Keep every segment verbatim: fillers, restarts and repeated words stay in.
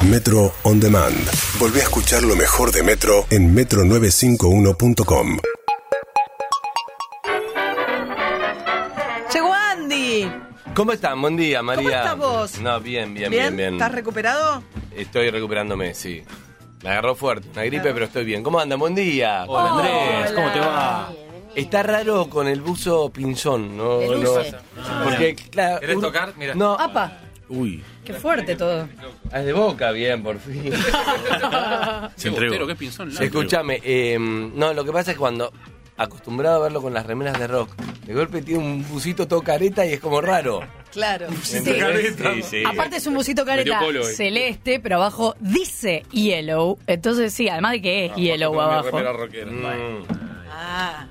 Metro On Demand. Volví a escuchar lo mejor de Metro en metro novecientos cincuenta y uno punto com. Llegó Andy. ¿Cómo están? Buen día, María. ¿Cómo estás vos? No, bien, bien, ¿Bien? bien, bien. ¿Estás recuperado? Estoy recuperándome, sí. Me agarró fuerte, una gripe, claro. Pero estoy bien. ¿Cómo andan? Buen día. Hola, Andrés. Hola. ¿Cómo te va? Está raro con el buzo pinzón, ¿no? De no luces. Porque, claro. ¿Querés uno- tocar? Mira. No. ¡Apa! Uy. Qué fuerte todo. Ah, es de Boca, bien, por fin. Se entregó. ¿Qué pinzón? Escúchame, eh, no, lo que pasa es que cuando acostumbrado a verlo con las remeras de rock, de golpe tiene un busito todo careta y es como raro. Claro. Sí, sí, sí. Aparte es un busito careta Metió polo hoy. celeste, pero abajo dice yellow. Entonces sí, además de que es yellow abajo. Mm. Ah.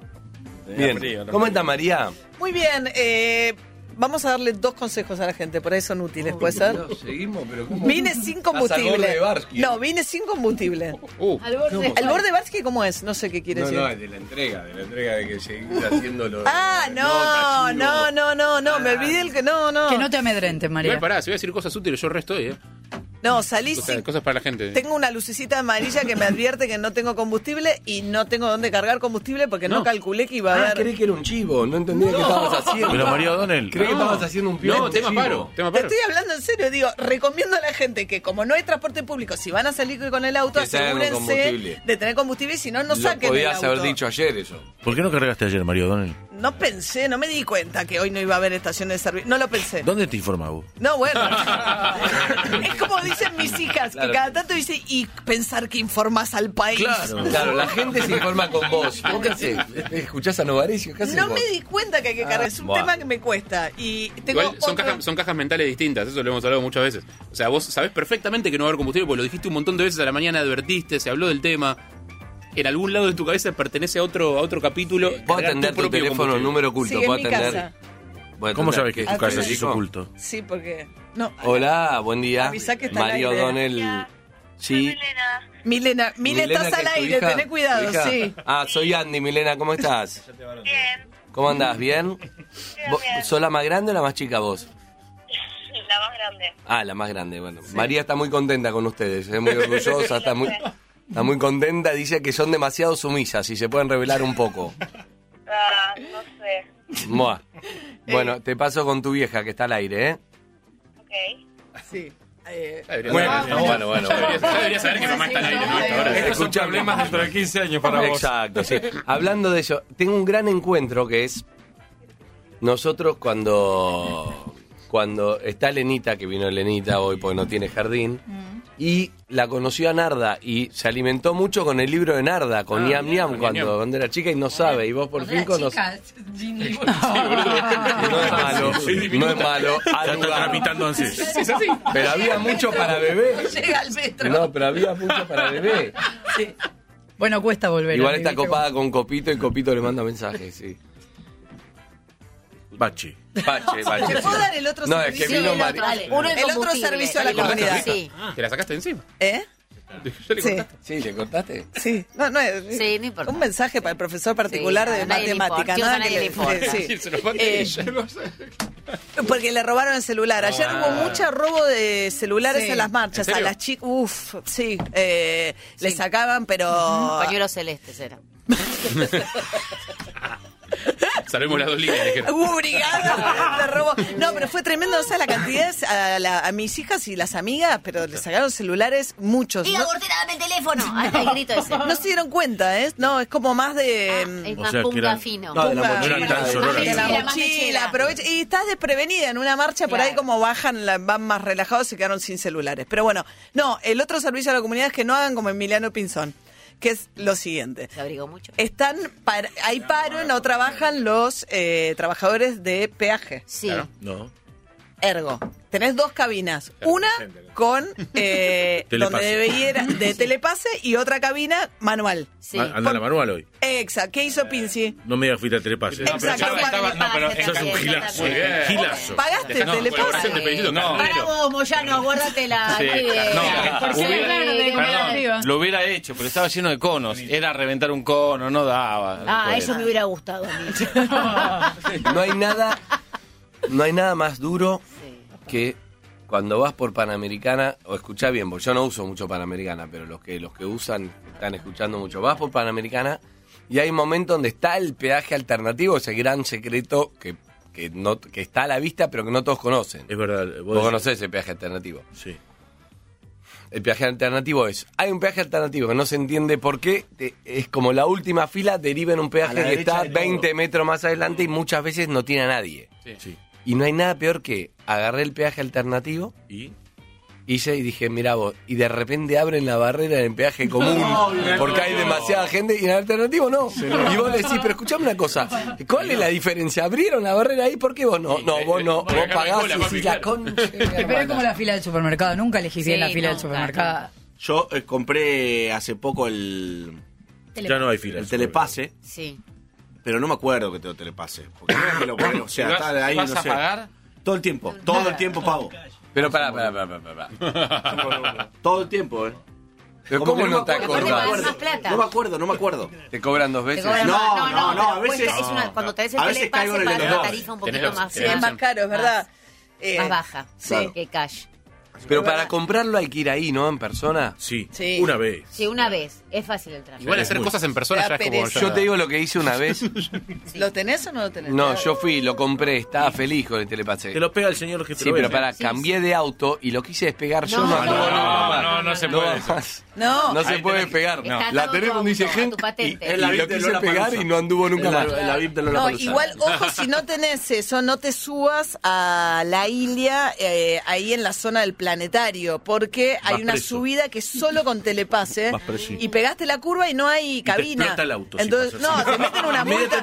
Bien. ¿Cómo está María? Muy bien. Eh, vamos a darle dos consejos a la gente. Por ahí son útiles, ¿puede ser? No, seguimos, pero ¿cómo? Vine sin Hasta al combustible. borde de Barsky. No, vine sin combustible. Uh, Al borde. ¿El borde Barsky cómo es? No sé qué quiere No, decir. no, de la entrega, de la entrega de que seguís haciéndolo. Ah, no, no, no, no, no, me olvidé el que no, no. Que no te amedrentes, María. igual pará, si voy a decir cosas útiles, yo resto hoy, ¿eh? No, salí O sea, sin... cosas para la gente. Tengo una lucecita amarilla que me advierte que no tengo combustible y no tengo dónde cargar combustible porque no, No. calculé que iba a Ah, haber... creí que era un chivo, no entendía qué estabas haciendo. Pero María O'Donnell. Creí que No. estabas haciendo un piojo. No, tema paro. Tema Te paro. estoy hablando en serio, digo, recomiendo a la gente que como no hay transporte público, si van a salir con el auto, Que traigan asegúrense combustible. de tener combustible y si no, no Lo saquen el podías auto. haber dicho ayer eso. ¿Por qué no cargaste ayer, Mario O'Donnell? No pensé, no me di cuenta que hoy no iba a haber estaciones de servicio. No lo pensé. ¿Dónde te informas vos? No, bueno. Es como dicen mis hijas, Claro. que cada tanto dicen, y pensar que informas al país. Claro. Claro, la gente se informa con vos. ¿Vos qué haces? ¿Escuchás a Novarecio? ¿Qué haces No vos? me di cuenta que hay que cargar. Es un Buah. tema que me cuesta. Y tengo Igual son, otro- cajas, son cajas mentales distintas, eso lo hemos hablado muchas veces. O sea, vos sabés perfectamente que no va a haber combustible porque lo dijiste un montón de veces a la mañana, advertiste, se habló del tema. En algún lado de tu cabeza pertenece a otro, a otro capítulo. ¿Puedo cargar atender tu propio teléfono, combustible. número oculto? Sí, en ¿Puedo mi atender? casa. ¿Puedo ¿Cómo atender? sabes que ¿Qué tu casa Ah, es dijo? oculto? Sí, porque... No. Hola, buen día. Avisá que está al Mario aire. O'Donnell. Sí. Milena, Milena, estás ¿que al es tu aire, hija? tené cuidado, ¿Tu hija? sí. Ah, soy Andy, Milena, ¿cómo estás? Bien, ¿Cómo andás? ¿Bien? ¿Vos- bien. ¿Sos la más grande o la más chica vos? la más grande. Ah, la más grande, bueno. María está muy contenta con ustedes, es muy orgullosa, está muy, está muy contenta, dice que son demasiado sumisas y se pueden revelar un poco. Ah, no sé. Buah. Bueno, te paso con tu vieja que está al aire, ¿eh? Ok. Sí. Eh, Ya deberías Bueno, saber, bueno, bueno, ya deberías- ya deberías saber que mamá está al aire, ¿no? Hasta ahora. Estos son problemas dentro de quince años para vos. Exacto, sí. Hablando de eso, tengo un gran encuentro que es nosotros cuando cuando está Lenita, que vino Lenita hoy porque no tiene jardín, y la conoció a Narda y se alimentó mucho con el libro de Narda, con Ah, Niam Niam con cuando, Niam. cuando era chica y no sabe, y vos por fin conoces. Ginny. No es malo, no es malo. Ya algo- está tramitando así. Es así. Pero había mucho para bebé. llega al metro. No, pero había mucho para bebé. Sí. Bueno, cuesta volver. Igual a está vivir, copada con Copito y Copito le manda mensajes, sí. Bachi. Pache, pache. ¿Te puedo dar el otro No, es que servicio? vino el Mari- otro, uno El otro combustible. servicio a la ¿Le cortaste comunidad. Sí. ¿Te la sacaste de encima? ¿Eh? ¿Ya le Sí. cortaste? Sí, ¿le cortaste? Sí. No, no es. Sí, no importa. Un mensaje para el profesor particular Sí, de a nadie le matemática. importa. nada A nadie que le importa. sí. Sí, se nos manda Eh, ella. Porque le robaron el celular. Ayer Ah. hubo mucho robo de celulares Sí. en las marchas. ¿En A serio? las chicas, uff, sí. Eh, Le Sí. sacaban, pero. Pañuelos celestes eran. Salvemos las dos líneas. dijeron. Hubo brigada de robo. No, pero fue tremendo, o sea, la cantidad a, la- a mis hijas y las amigas, pero le sacaron celulares muchos. ¡Diga, No, Gortera, dame el teléfono! Hasta el grito ese. no se dieron cuenta, ¿eh? No, es como más de. Ah, es O más sea, que punga eran- fino. No, de la Punga. mochila. No eran tan de- sonoras. de la Mechera, más mochila, mechera. aprovecha. Y estás desprevenida en una marcha, por Claro. ahí como bajan, la- van más relajados, se quedaron sin celulares. Pero bueno, no, el otro servicio a la comunidad es que no hagan como Emiliano Pinzón, que es lo siguiente. Se abrigó mucho. Están, par- hay paro, no trabajan los eh, trabajadores de peaje. Sí. Claro. No. Ergo, tenés dos cabinas. Claro, Una presente. con eh, Telepase. donde debiera de telepase y otra cabina manual. Sí. Ma- Anda la manual hoy. Exacto. ¿Qué hizo Pinci? No me digas fuiste a telepase. No, pero Exacto, estaba- estaba- no, pero Sos un gilazo. Muy bien. Gilazo. ¿Pagaste Dejá- no, telepase? colaboración de Felicito Para Carrero. vos, Moyano, guárdate la... Sí. aquí de- No, por si hubiera- claro, de- Perdón. de- arriba. Lo hubiera hecho, pero estaba lleno de conos. Era reventar un cono, no daba. Ah, Pues. eso me hubiera gustado a mí. No hay nada, no hay nada más duro Sí. que cuando vas por Panamericana, o escuchá bien, porque yo no uso mucho Panamericana, pero los que los que usan están escuchando mucho. Vas por Panamericana y hay momentos donde está el peaje alternativo, ese gran secreto que, que, no, que está a la vista, pero que no todos conocen. Es verdad. Vos conocés el peaje alternativo. Sí. El peaje alternativo es, hay un peaje alternativo que no se entiende por qué, te- es como la última fila deriva en un A peaje la que derecha está de todo. veinte metros más adelante y muchas veces no tiene a nadie. Sí. Y no hay nada peor que agarré el peaje alternativo, ¿Y? hice y dije, mira vos, y de repente abren la barrera en el peaje común porque hay demasiada gente y en el alternativo no. Y vos le decís, pero escuchame una cosa, ¿cuál es la diferencia? ¿Abrieron la barrera ahí? ¿Por qué vos no? No, vos no, vos pagás y decís la concha. Pero es como la fila del supermercado. Nunca elegís bien Sí, la fila del nunca, supermercado. Yo eh, compré hace poco el, Ya no hay filas. el telepase, Sí. pero no me acuerdo que tengo telepase. Porque no es que lo pago, o sea, ¿Vas, está ahí, vas no a sé. pagar? Todo el tiempo, todo el tiempo pago. Pero pará, pará, pará, pará, pará. Todo el tiempo, ¿eh? Pero Como ¿cómo que no te me acuerdo, Aparte no me pagas acordás? más plata. No me acuerdo, no me acuerdo. ¿Te cobran dos Te veces? cobran No, más. no, no, pero a veces- cuenta- es una- cuando tenés el A veces telepase caigo en el de pagas los una dos. tarifa un Tenés poquito los- más, Sí, tenés es más caro, es verdad. Eh, más baja Sí. que cash. Pero para comprarlo hay que ir ahí, ¿no? En persona. Sí, Sí. una vez. Sí, una vez. Es fácil el trámite. Igual hacer cosas en persona Da ya es como... pereza. Yo te digo lo que hice una vez. ¿Lo tenés o no lo tenés? No, yo fui, lo compré, estaba feliz con el telepase. Te lo pega el señor que te Sí, lo pero vende. pará, cambié de auto y lo quise despegar yo. No, No, no, no, no, no, no se puede eso. más. No, No se Ahí puede tenés- despegar. Está La atado tenés tu donde dice auto, a gente tu patente. y, Es la y VIP lo de quise Lollapalooza. pegar y no anduvo nunca Es la, más. la V I P de no, Lollapalooza. igual, ojo, si no tenés eso, no te subas a la Ilia, eh, ahí en la zona del planetario, porque hay Vas una preso. subida que es solo con telepase, Vas preso. y pegaste la curva y no hay te cabina. explota el auto si Entonces, pasas no, así. te meten una multa.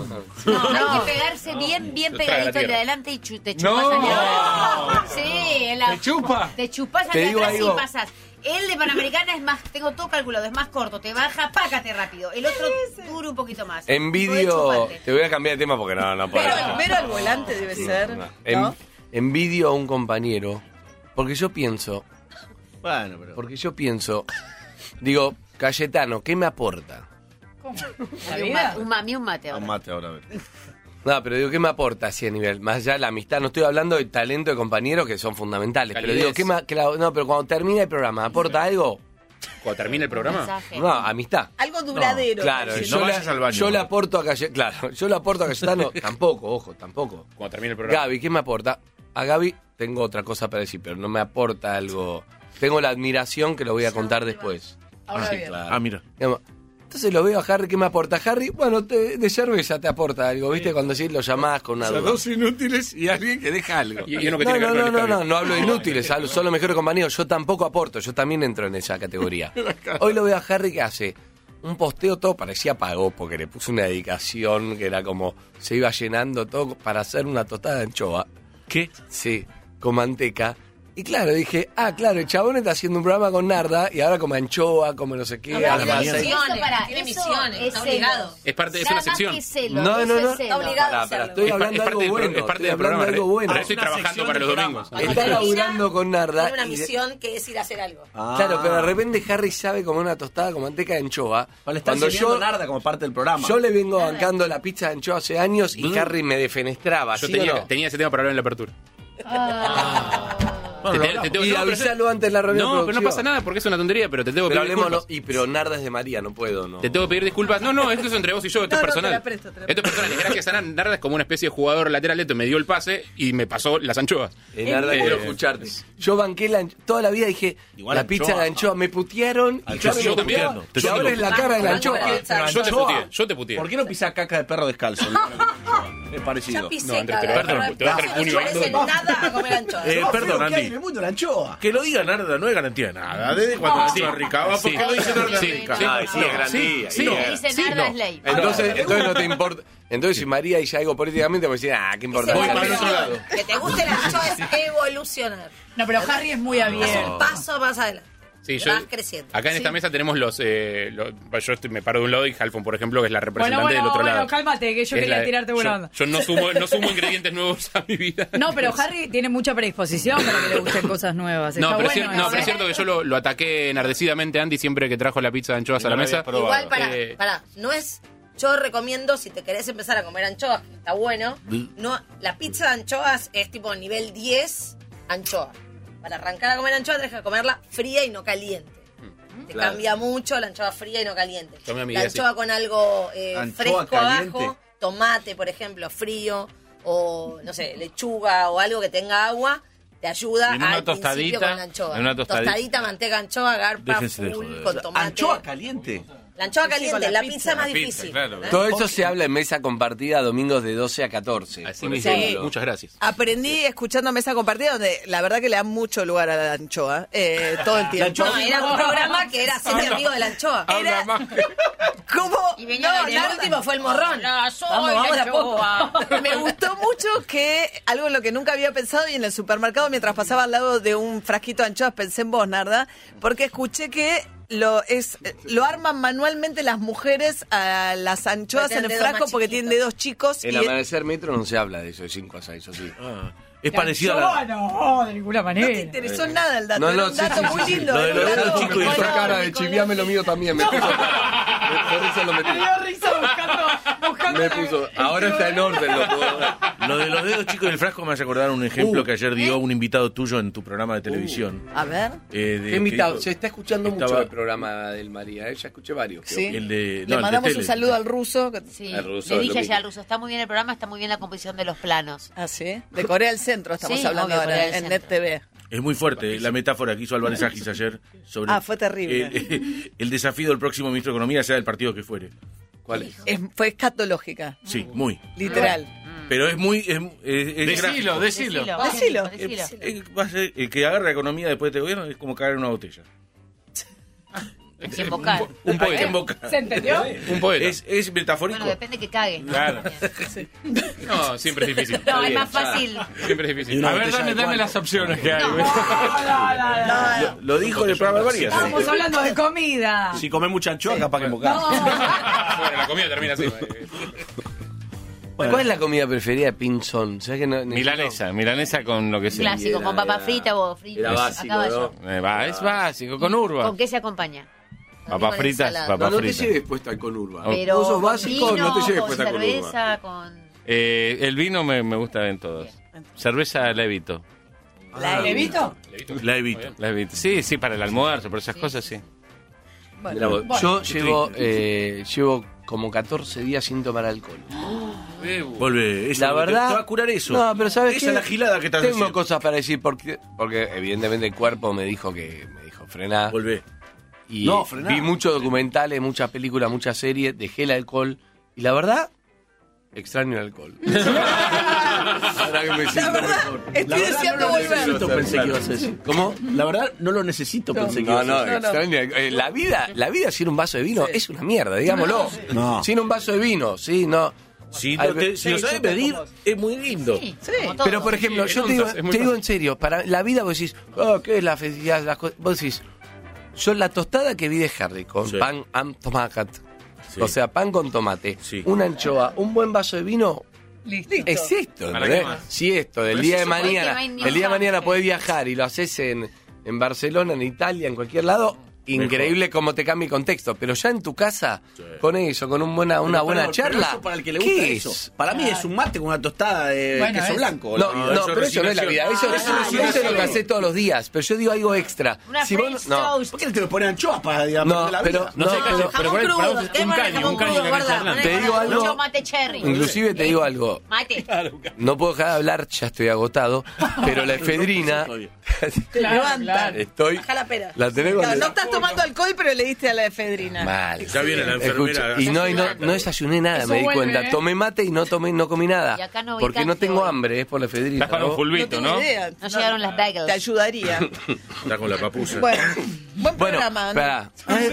No, No. hay que pegarse bien, bien Lo traga la pegadito el de tierra. adelante y chu- te chupas No. al de atrás. Sí, en la- ¿Te chupa? Te chupas al Te de digo atrás algo. y pasas. El de Panamericana es más, tengo todo calculado, es más corto, te baja, págate rápido. El otro dura un poquito más. Podés Envidio, chuparte. te voy a cambiar de tema porque no, no puedo. Pero, pero al volante debe ser. No. ¿no? En- envidio a un compañero porque yo pienso, Bueno, pero... porque yo pienso, digo, Cayetano, ¿qué me aporta? ¿La Un, vida? mate, un mami, un mate Un ahora. mate ahora, a ver. No, pero digo, ¿qué me aporta así a nivel? Más allá de la amistad, no estoy hablando de talento de compañeros que son fundamentales, pero Calidez. digo, ¿qué me, que la- no, pero cuando termina el programa, ¿aporta algo? Cuando termine el programa... Mensaje. No, amistad. Algo duradero. Claro, Sí, yo, no le, vayas al baño. yo le aporto a Cayetano, claro, yo le aporto a Cayetano, tampoco, ojo, tampoco. Cuando termine el programa. Gaby, ¿qué me aporta? A Gaby tengo otra cosa para decir, pero no me aporta algo. Tengo la admiración que lo voy a contar después. Ahora Sí, bien. claro. Ah, mira. Digamos, entonces lo veo a Harry, ¿qué me aporta Harry? Bueno, te- de cerveza te aporta algo, ¿viste? Cuando sí lo llamás con una O sea, duda. dos inútiles y alguien que deja algo. Y, y uno que No, tiene no, que ver no, con el no, no, estadio. no hablo de inútiles, hablo solo mejores compañeros. Yo tampoco aporto, yo también entro en esa categoría. Hoy lo veo a Harry que hace un posteo, todo parecía pagó, porque le puso una dedicación que era como, se iba llenando todo para hacer una tostada de anchoa. ¿Qué? Sí, con manteca. Y claro, dije, ah, claro, el chabón está haciendo un programa con Narda y ahora come anchoa, come no sé qué. No, algo tiene así. misiones, Tiene para, tiene eso misiones, es está celo. obligado. Es parte, es Nada una sección. más que celo, No, eso no, no. es celo. Está obligado. Pará, pará, Es estoy Es, pa- hablando es parte algo del, pro- bueno. es parte estoy del hablando programa. algo Re- bueno. re- estoy Una trabajando sección para del los programa. domingos. Está laburando con Narda. Tiene una y de- misión que es ir a hacer algo. Ah. Claro, pero de repente Harry sabe como una tostada con manteca de anchoa. Vale, le están Cuando sirviendo yo, Narda como parte del programa. yo le vengo bancando la pizza de anchoa hace años y Harry me defenestraba, Yo ¿sí tenía, o no? tenía ese tema para hablar en la apertura. Bueno, Te- lo te tengo- Y no, pero- avisalo antes de la reunión No, pero no productiva. pasa nada porque es una tontería, pero te tengo que Pero pedir hablemos, disculpas. y pero Narda es de María, no puedo, ¿no? Te tengo que pedir disculpas. No, no, esto es entre vos y yo, esto No, es no, te personal. la presto, te la Esto es personal. Y gracias a Narda es como una especie de jugador lateral neto, me dio el pase y me pasó las anchoas. Eh, Narda, Eh, quiero escucharte. Yo banqué la, anch- toda la vida, dije, Igual la anchoa. pizza de anchoa, me putearon. Y Anchoa, Harry yo me también. puteó. Yo Y ahora te es la puteé. cara de la anchoa. Pero Yo te anchoa. puteé, yo te puteé. ¿Por qué no pisás caca de perro descalzo? es parecido. Ya pisé, No, Andrés, te cabrón. voy a dejar- te voy a dejar el No puño se ahí. parece nada a comer anchoas. Eh, perdón, ¿Qué hay Andy. en el mundo de la anchoa? Que lo diga Narda no es garantía de nada. Desde cuando la Sí. anchoa rica. ¿Por Sí. qué lo dice Narda Sí. rica? Sí. Ay, sí, es garantía. Sí, Y no. es- Dice Sí, Narda no. es ley. Entonces, entonces no te importa. Entonces, si María dice algo políticamente, pues decir, ah, qué importante. Voy para el otro lado. Que te guste la anchoa es evolucionar. No, pero Harry es muy Es abierto. un paso más adelante. Sí, yo, Vas creciendo. acá en esta mesa tenemos los, eh, los- yo estoy- me paro de un lado y Halfon, por ejemplo, que es la Bueno, representante bueno, del otro bueno, lado. cálmate, que yo Es quería la- tirarte buena yo- onda. Yo no sumo, no sumo ingredientes nuevos a mi vida. No, pero Harry tiene mucha predisposición para que le gusten cosas nuevas. No, Está pero, es bueno cier- no, eso. pero es cierto que yo lo, lo ataqué enardecidamente a Andy siempre que trajo la pizza de anchoas a la mesa. Igual, pará, Eh, pará. No es. Yo recomiendo, si te querés empezar a comer anchoas, que está bueno. No, la pizza de anchoas es tipo nivel diez anchoa. para arrancar a comer anchoa tenés que comerla fría y no caliente. Te Claro. cambia mucho la anchoa fría y no caliente. Yo me amigué La así. anchoa con algo eh, Anchoa fresco caliente. abajo, tomate, por ejemplo, frío, o no sé, lechuga o algo que tenga agua, te ayuda En una al principio tostadita, con la anchoa. en una tostadita. manteca, anchoa, garpa, Déjense de full, joder. con tomate. ¿Anchoa caliente? La anchoa Sí, caliente, con la la, pizza. pizza es más La pizza, difícil. claro. ¿eh? Todo eso se habla en mesa compartida domingos de doce a catorce. Así por mismo. ejemplo. Muchas gracias. Aprendí escuchando Mesa Compartida, donde la verdad que le dan mucho lugar a la anchoa, eh, todo el tiempo. No, era un programa que era hacerte amigo de la anchoa. Era- ¿Cómo? Y venía No, la el último fue el morrón. No, soy Vamos, vamos de a poco. anchoa. Me gustó mucho que algo en lo que nunca había pensado y en el supermercado mientras pasaba al lado de un frasquito de anchoas pensé en vos, Narda, porque escuché que lo es lo arman manualmente las mujeres a las anchoas Porque en el tienen dedos frasco más porque chiquitos. tienen dedos chicos En y Amanecer Metro no se habla de eso, de cinco a seis, eso sí. Ah, es parecido a la... No, de ninguna no te manera. interesó nada el dato, No, era no, un sí, dato sí, muy sí, sí. lindo. Lo de era un los dato dedos chicos y el muy Esa bueno. cara de chiviame lo mío también. Me puso, por eso lo metí. Me dio risa buscando, buscando Me la- puso. el Ahora está en orden, lo puedo ver. Lo de los dedos chicos del frasco me hace acordar un ejemplo Uh. que ayer dio un invitado tuyo en tu programa de televisión. A ver. Eh, de- Qué invitado. que- Se está escuchando mucho estaba- el programa del María. ¿eh? Ya escuché varios. Sí. El de, Le no, el de mandamos tele. un saludo al ruso. que- Sí, Al ruso, le lo dije mismo. ayer al ruso, está muy bien el programa, está muy bien la composición de los planos. Ah, sí. De Corea del Centro estamos Sí, hablando obvio, ahora, Corea del en Centro. Net T V. Es muy fuerte la metáfora que hizo Álvarez Agis ayer sobre Ah, fue terrible. eh, el desafío del próximo ministro de Economía, sea del partido que fuere. ¿Cuál es? Es- fue escatológica, Sí, muy. literal. Pero es muy... Es, es- es Decilo, gráfico. decilo. Decilo. decilo. Eh, va a ser- el que agarra la economía después de este gobierno es como caer en una botella. Sin bocar. Un Hay que poeta. embocar. ¿Se entendió? Un poeta. Es, es metafórico. Bueno, depende que cague. Claro. No, siempre es difícil. No, es más fácil. Siempre es difícil. A ver, dame, dame las opciones que hay. Lo, lo dijo en el programa Varias. Estamos hablando de comida. Si comes mucha anchoa, capaz que embocar. Bueno, la comida termina así. ¿Cuál es la comida preferida de Pinzón? ¿Sabes que no, necesito- Milanesa, milanesa con lo que sea. Clásico, con papa frita o frita. Era a básico, caballo. ¿no? Eh, va, es básico, con urba. ¿Con qué se acompaña? Papas Con fritas, ensalada. papas No, no te fritas. lleves puesto al conurba. Pero Vos sos con básico, vino, no te lleves con puesto al conurba. cerveza, con... Eh, el vino me, me gusta en todos. Cerveza la evito. ¿La ¿Levito? La evito. La evito. Sí, sí, para el almuerzo, por esas cosas sí. Mirá vos, yo llevo, eh, llevo como catorce días sin tomar alcohol. Vuelve. Eso, La verdad. Te va a curar eso. No, pero ¿sabes Esa qué? es la gilada que estás Tengo haciendo. cosas para decir porque, porque evidentemente el cuerpo me dijo que me dijo frená. Volvé. Y No, eh, frená. vi muchos documentales, muchas películas, muchas series, dejé el alcohol y la verdad extraño el alcohol. Ahora que me siento mejor. Estoy La verdad, deseando no lo volver. necesito, pensé que ibas a decir. ¿Cómo? La verdad, no lo necesito, pensé que No, ibas a no, decir. extraño. eh, la vida, la vida sin un vaso de vino es una mierda, digámoslo. No. Sin un vaso de vino, sí, no. Si, Ay, lo, te- si lo sí, sabes súper medir, cómodo. es muy lindo. Sí, Sí. como todo. Pero por ejemplo, Sí, yo en te digo, onzas, es muy te digo fácil. en serio, para la vida vos decís, oh, ¿qué es la felicidad? Las cosas? Vos decís, yo la tostada que vi de Harry con Sí. pan and tomacat, Sí. o sea, pan con tomate, Sí. una anchoa, un buen vaso de vino, Listo. es esto, ¿Para ¿entendés? qué más? Si esto, del Pero día eso de supongo que mañana, no hay ni el día de un mañana chance. podés viajar y lo haces en, en Barcelona, en Italia, en cualquier lado, increíble cómo te cambia el contexto, pero ya en tu casa, con eso, con un buena, una Pero, buena pero, charla, pero eso para el que le gusta ¿qué eso. es? Para mí es un mate con una tostada de Bueno, queso es- blanco. No, No, no, eso pero es eso no es la vida. Eso, resignación. eso- Ah, eso es lo que resignación. haces todos los días. Pero yo digo algo extra. Una Si French vos no, toast. ¿Por qué no te lo ponen anchoas para, digamos, no, de la pero, vida? no, No sé, pero- pero Jamón por ahí- crudo, para vos- ¿qué un más de caño, jamón un caño crudo, que guarda? está hablando. Te digo algo. Mucho mate cherry. inclusive te digo algo. Mate. No puedo dejar de hablar, ya estoy agotado. Pero la efedrina. Te levanta. Estoy. Baja la pera. La tenés Claro, cuando- no estás tomando alcohol, pero le diste a la efedrina. Mal. Ya viene la enfermera. Escucha, y no, y no, no desayuné nada, Eso me di vuelve, cuenta. ¿eh? Tomé mate y no tomé, no comí nada. Y acá no vi porque no canje tengo hoy. hambre, es por la efedrina. Estás para un ¿no? No fulbito, tengo ¿no? idea. No llegaron las bagels. Te ayudaría. Está con la papusa. Bueno, buen Bueno, programa. ¿no? espera. Ay,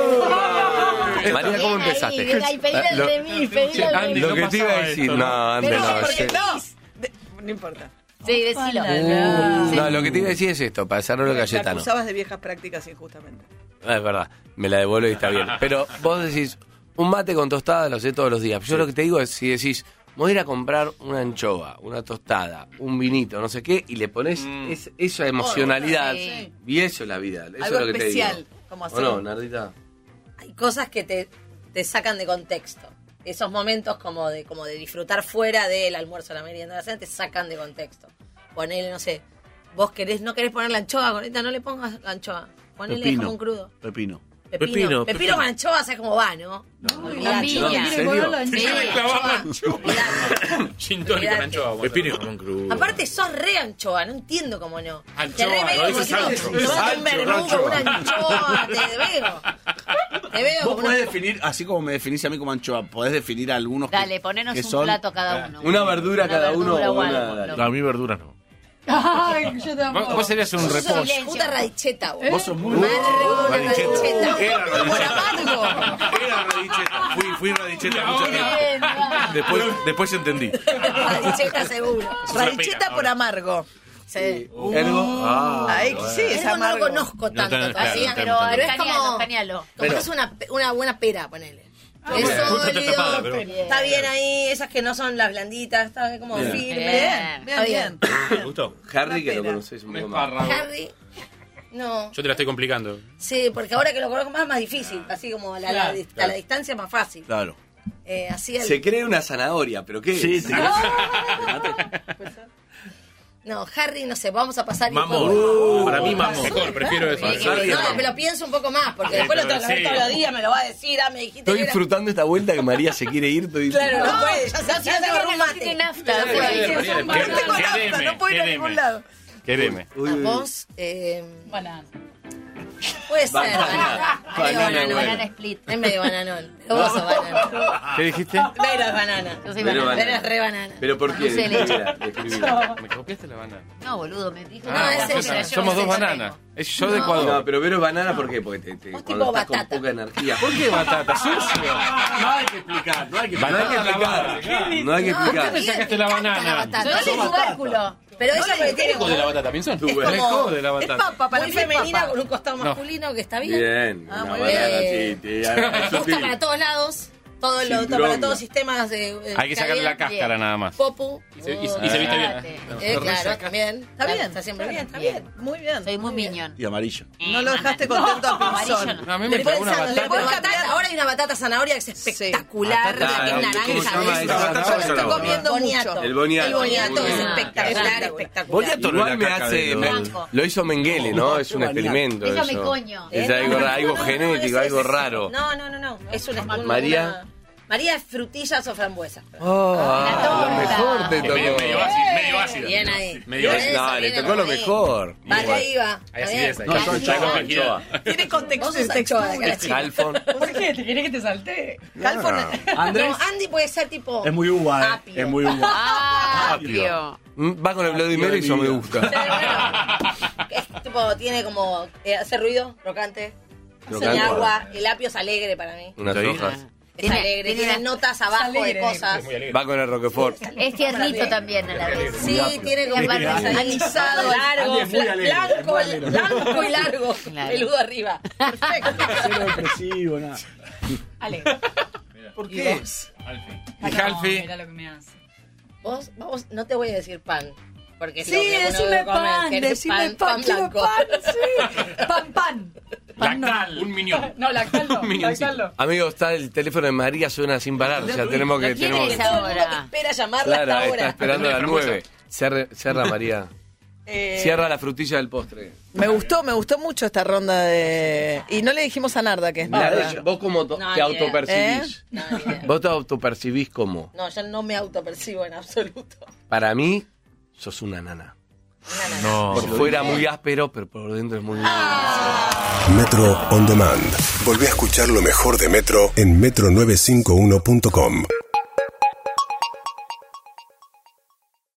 oh. María, ¿cómo Bien ahí, empezaste? bien ahí, pedile Ah, lo- de mí, pedile de Andy, mí. Lo no que te iba a pasaba decir, esto, no, ¿no? Andy, Pero no. porque sí. no. De- no importa. Sí, decilo. Uh, Sí. No, lo que te iba a decir es esto, para hacerlo Te Cayetano. acusabas de viejas prácticas injustamente. Ah, es verdad, me la devuelvo y está bien. Pero vos decís, un mate con tostada lo sé todos los días. Yo lo que te digo es, si decís, voy a ir a comprar una anchoa, una tostada, un vinito, no sé qué, y le pones es- esa emocionalidad, sí. y eso es la vida. Eso Algo es lo que especial, te digo. como ¿O hacer. no, Nardita? Hay cosas que te, te sacan de contexto. Esos momentos como de, como de disfrutar fuera del almuerzo, la merienda, la cena, te sacan de contexto. Ponele, no sé, vos querés, no querés poner la anchoa, con esta no le pongas la anchoa. Ponele Pepino. jamón crudo. Pepino. Pepino. Pepino, Pepino, pepino. con anchoa, ¿sabes cómo va, no? La piña. ¿En serio? Sí, anchoa. Olvidate. Gin tonic con Olvidate. anchoa. bueno. Pepino y jamón crudo. Aparte sos re anchoa, no entiendo cómo no. Anchoa, te re veo no, como ese es tipo, ancho. tomate un Ancho, vermú ancho. con una anchoa, te veo. Te veo Vos como podés una... definir, así como me definís a mí como anchoa, podés definir algunos que- Dale, ponenos que un son... plato cada uno. Una verdura cada uno verdura o o una- algo, dale. No, a mí verduras no. Ay, yo te amo. Vos, vos serías un Vos sos repollo. puta radicheta, vos. Vos sos muy... Amargo, Radicheta. radicheta. Era Por radicheta. amargo. Era radicheta. Fui, fui radicheta mucho tiempo. Después, después entendí. Radicheta seguro. Radicheta por amargo. Sí. ¿Ergo? Ah, Ahí bueno. sí, es Ergo no lo amargo. conozco tanto. tenés- todavía, claro, pero, no pero es Cañalo, como, cañalo. como Pero- que es una, una buena pera, ponele. bien. Es Justo está sólido, tapada, pero- está bien ahí, esas que no son las blanditas, está como Bien. firme. Bien, bien, Está bien. bien. ¿Te gustó? Harry, que lo pena. conoces un poco más. Harry, no. Yo te la estoy complicando. Sí, porque ahora que lo conozco más es más difícil, así como a la, la- a la distancia es más fácil. Claro. Eh, así el- Se cree una zanahoria, pero ¿qué Sí, es? sí. No, Harry, no sé, vamos a pasar. y Mamón. después- Para mí, mamón. Mejor, prefiero eso. Sí, no, me lo pienso un poco más, porque Sí, después lo pero tengo que ver sí. todos los días, me lo va a decir, ah, me dijiste Estoy que era... disfrutando esta vuelta que María se quiere ir. Estoy Claro, no, No, puede, ya se no, ya se agarró un no mate. tiene nafta. Ya no fue. puede. María, No tengo nafta, Quereme, no puedo ir a quereme. ningún lado. Quereme. Uy, A uy. vos, eh, Banana. puede ser, Banana. banana. Medio Banana, bananón. bueno. Banana split. Es medio bananón. Pero vos sos banana. ¿Qué dijiste? Vero es banana. Yo soy Pero banana. Vero es re banana. ¿Pero por qué? Dulce de leche. Describila, describila. ¿Me copiaste la banana? No, boludo, me dijo. No, es yo- ella. yo- Somos yo- dos yo- bananas. Es yo de No. Ecuador. No, pero Vero es banana, ¿por qué? Porque te, te, Vos cuando tipo estás con batata. poca energía. ¿Por qué batata? Sucio. No hay que explicar, no hay que No hay que explicar. explicar. No hay que No, explicar. ¿qué sacaste la me encanta banana? la batata. Yo soy tubérculo. Pero ella porque tiene Hijo de la batata, Pinzón. Tú, Es bueno. como- Mejor de la Es batata. papa, para muy mí es femenina papa. con un costado masculino que está bien. Bien. Ah, una muy banana, bien. sí, sí, es Gusta sutil. para todos lados. Todo Sin lo, para bronca. todos sistemas de. eh, Hay que sacarle la cabida. cáscara nada más. Popu. Y se, y- y se viste bien. Eh, claro, también. Está bien. Está siempre bien, está Bien. bien. Muy bien. Soy muy minion. Y amarillo. No lo dejaste contento a Amarillo Pinzón. No, a mí me Después pegó una esa- batata. después batata, ahora hay una batata zanahoria que es espectacular, Batata, la que es ¿cómo naranja. se llama de esa esa. batata? Yo lo estoy comiendo Boniato. mucho. El boniato. El boniato Muy es bien. espectacular, espectacular. Boniato no Igual es me la caca hace. de me- los- Blanco. lo hizo Mengele, ¿no? Es un qué experimento. Déjame eso. coño. Es algo, ra- algo No, no, genético, es- algo es- raro. No, no, no, no. Es una, una- María. una- María es frutillas o frambuesas. Oh, La lo torta. mejor te Es medio, tocó. medio ácido. Medio ácido. Bien ahí. Medio Bien ácido. esa, No, le bien tocó lo ahí. mejor. Vale, Igual. ahí va. Hay Está acidez bien. ahí. No, son Hay chavos, complejidad. Tiene contexto Vos y sos anchoa, textura. cara chica. Halfon. ¿Por qué? ¿Te querés que te salte? Halfon. Andrés No, Andy puede ser tipo. es muy uva, eh. Apio. Es muy uva. Apio. Mm, Va con el Bloody Mary y eso me gusta. Pero bueno, es tipo, tiene como. eh, hace ruido, crocante. Crocante. Tiene agua. El apio es alegre para mí. Unas Sí. hojas. Es Tiene- alegre. tiene Tiene una- notas abajo alegre. de cosas. Muy alegre. Va con el Roquefort. Es tiernito también a la vez. Sí, tiene como Y aparte es anisado, largo, Andy es muy fla- alegre, es blanco, muy alegre. blanco y largo. Claro. Peludo arriba. Perfecto. Cero depresivo, nada. Ale. ¿Por qué? Y Halfi. Mira lo que me hace. Vos, vamos, no te voy a decir pan. Porque es Sí, lo que uno decime come, pan, que es decime pan, quiero blanco. pan, sí. Pan, pan. Pan no. Lactal, un minion. No, lactal no. Un minioncito. Lactal no. Amigo, está el teléfono de María, suena sin parar. O sea, tenemos que. ¿Lo quién Tenemos es que ahora? Todo el mundo te espera llamarla Clara, hasta está ahora. esperando a las Frambuesa. nueve. Cierra, cierra María. Eh, Cierra la frutilla del postre. Me gustó, me gustó mucho esta ronda de... Y no le dijimos a Narda que es Narda, Narda. ¿vos cómo to- No, te ni idea. autopercibís? No, ni idea. ¿Vos te autopercibís como? No, yo no me autopercibo en absoluto. Para mí, sos una nana. Una nana. No. Por fuera muy áspero, pero por dentro es muy... Metro On Demand. Volví a escuchar lo mejor de Metro en metro novecientos cincuenta y uno punto com.